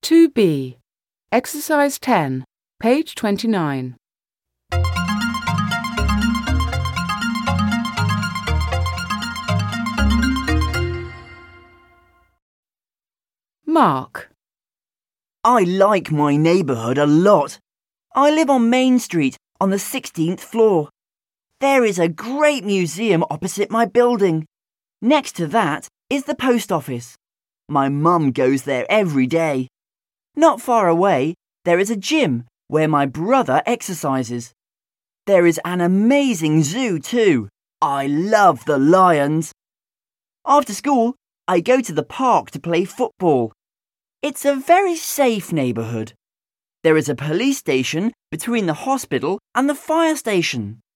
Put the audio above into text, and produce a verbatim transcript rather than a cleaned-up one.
two B. Exercise ten, page twenty-nine. Mark. I like my neighbourhood a lot. I live on Main Street on the sixteenth floor. There is a great museum opposite my building. Next to that is the post office. My mum goes there every day. Not far away, there is a gym where my brother exercises. There is an amazing zoo too. I love the lions. After school, I go to the park to play football. It's a very safe neighbourhood. There is a police station between the hospital and the fire station.